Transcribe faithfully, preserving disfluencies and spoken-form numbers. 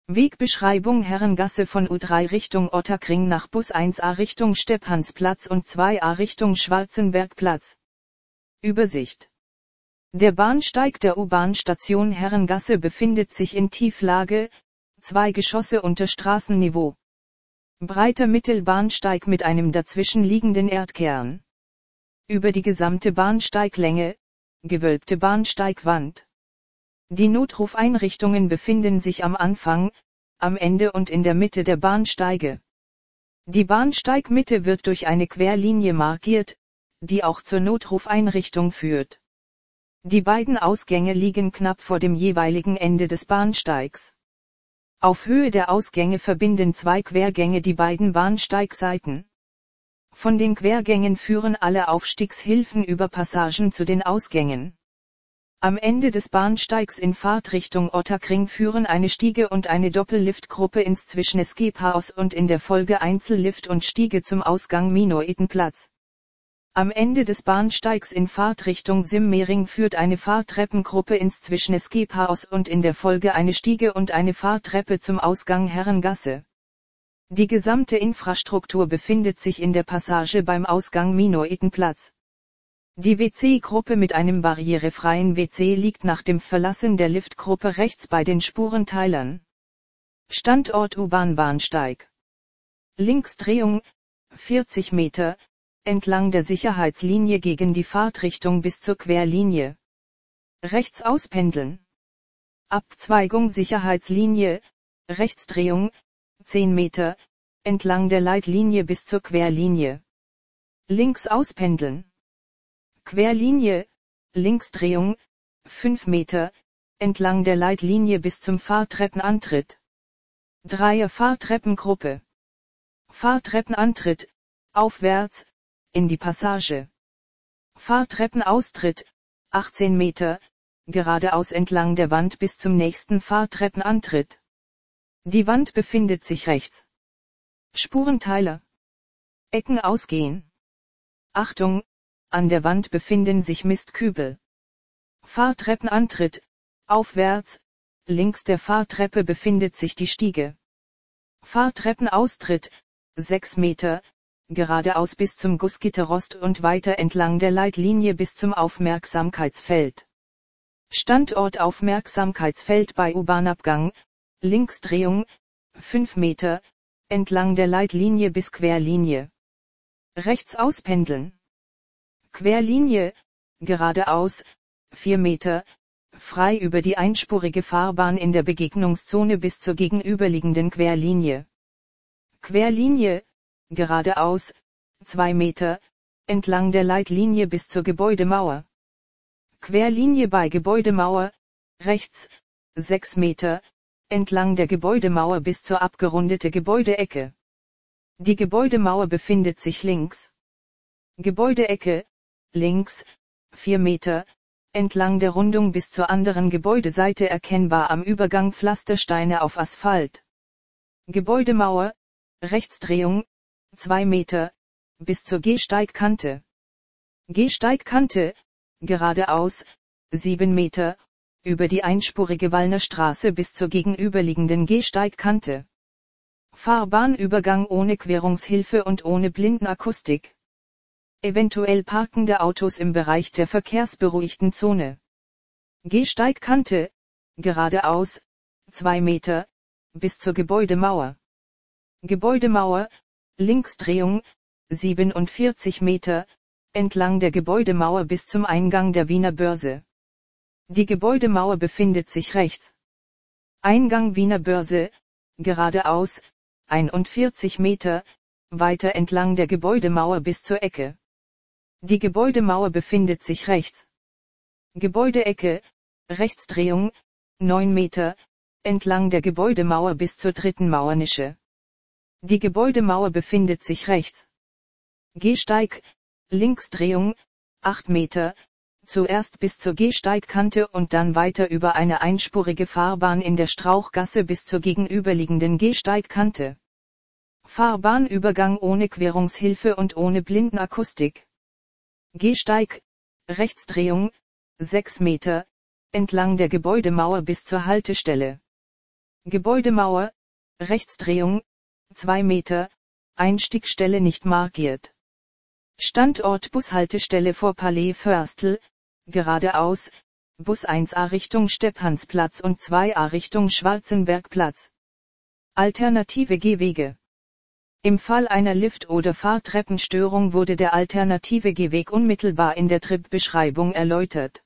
Wegbeschreibung: Herrengasse von U drei Richtung Ottakring nach Bus eins a Richtung Stephansplatz und zwei a Richtung Schwarzenbergplatz. Übersicht. Der Bahnsteig der U-Bahn-Station Herrengasse befindet sich in Tieflage, zwei Geschosse unter Straßenniveau. Breiter Mittelbahnsteig mit einem dazwischen liegenden Erdkern. Über die gesamte Bahnsteiglänge, gewölbte Bahnsteigwand. Die Notrufeinrichtungen befinden sich am Anfang, am Ende und in der Mitte der Bahnsteige. Die Bahnsteigmitte wird durch eine Querlinie markiert, die auch zur Notrufeinrichtung führt. Die beiden Ausgänge liegen knapp vor dem jeweiligen Ende des Bahnsteigs. Auf Höhe der Ausgänge verbinden zwei Quergänge die beiden Bahnsteigseiten. Von den Quergängen führen alle Aufstiegshilfen über Passagen zu den Ausgängen. Am Ende des Bahnsteigs in Fahrtrichtung Ottakring führen eine Stiege und eine Doppelliftgruppe ins Zwischen-Escape-Haus und in der Folge Einzellift und Stiege zum Ausgang Minoetenplatz. Am Ende des Bahnsteigs in Fahrtrichtung Simmering führt eine Fahrtreppengruppe ins Zwischen-Escape-Haus und in der Folge eine Stiege und eine Fahrtreppe zum Ausgang Herrengasse. Die gesamte Infrastruktur befindet sich in der Passage beim Ausgang Minoetenplatz. Die W C-Gruppe mit einem barrierefreien W C liegt nach dem Verlassen der Liftgruppe rechts bei den Spurenteilern. Standort U-Bahn-Bahnsteig. Linksdrehung, vierzig Meter, entlang der Sicherheitslinie gegen die Fahrtrichtung bis zur Querlinie. Rechts auspendeln. Abzweigung Sicherheitslinie, Rechtsdrehung, zehn Meter, entlang der Leitlinie bis zur Querlinie. Links auspendeln. Querlinie, Linksdrehung, fünf Meter, entlang der Leitlinie bis zum Fahrtreppenantritt. Dreier Fahrtreppengruppe. Fahrtreppenantritt, aufwärts, in die Passage. Fahrtreppenaustritt, achtzehn Meter, geradeaus entlang der Wand bis zum nächsten Fahrtreppenantritt. Die Wand befindet sich rechts. Spurenteiler. Ecken ausgehen. Achtung! An der Wand befinden sich Mistkübel. Fahrtreppenantritt, aufwärts, links der Fahrtreppe befindet sich die Stiege. Fahrtreppenaustritt, sechs Meter, geradeaus bis zum Gussgitterrost und weiter entlang der Leitlinie bis zum Aufmerksamkeitsfeld. Standort Aufmerksamkeitsfeld bei U-Bahn-Abgang, Linksdrehung, fünf Meter, entlang der Leitlinie bis Querlinie. Rechts auspendeln. Querlinie, geradeaus, vier Meter, frei über die einspurige Fahrbahn in der Begegnungszone bis zur gegenüberliegenden Querlinie. Querlinie, geradeaus, zwei Meter, entlang der Leitlinie bis zur Gebäudemauer. Querlinie bei Gebäudemauer, rechts, sechs Meter, entlang der Gebäudemauer bis zur abgerundete Gebäudeecke. Die Gebäudemauer befindet sich links. Gebäudeecke, links, vier Meter, entlang der Rundung bis zur anderen Gebäudeseite erkennbar am Übergang Pflastersteine auf Asphalt. Gebäudemauer, Rechtsdrehung, zwei Meter, bis zur Gehsteigkante. Gehsteigkante, geradeaus, sieben Meter, über die einspurige Wallner Straße bis zur gegenüberliegenden Gehsteigkante. Fahrbahnübergang ohne Querungshilfe und ohne Blindenakustik. Eventuell parkende Autos im Bereich der verkehrsberuhigten Zone. Gehsteigkante, geradeaus, zwei Meter, bis zur Gebäudemauer. Gebäudemauer, Linksdrehung, siebenundvierzig Meter, entlang der Gebäudemauer bis zum Eingang der Wiener Börse. Die Gebäudemauer befindet sich rechts. Eingang Wiener Börse, geradeaus, einundvierzig Meter, weiter entlang der Gebäudemauer bis zur Ecke. Die Gebäudemauer befindet sich rechts. Gebäudeecke, Rechtsdrehung, neun Meter, entlang der Gebäudemauer bis zur dritten Mauernische. Die Gebäudemauer befindet sich rechts. Gehsteig, Linksdrehung, acht Meter, zuerst bis zur Gehsteigkante und dann weiter über eine einspurige Fahrbahn in der Strauchgasse bis zur gegenüberliegenden Gehsteigkante. Fahrbahnübergang ohne Querungshilfe und ohne Blindenakustik. Gehsteig, Rechtsdrehung, sechs Meter, entlang der Gebäudemauer bis zur Haltestelle. Gebäudemauer, Rechtsdrehung, zwei Meter, Einstiegstelle nicht markiert. Standort Bushaltestelle vor Palais Förstel, geradeaus, Bus eins a Richtung Stepphansplatz und zwei a Richtung Schwarzenbergplatz. Alternative Gehwege. Im Fall einer Lift- oder Fahrtreppenstörung wurde der alternative Gehweg unmittelbar in der Tripbeschreibung erläutert.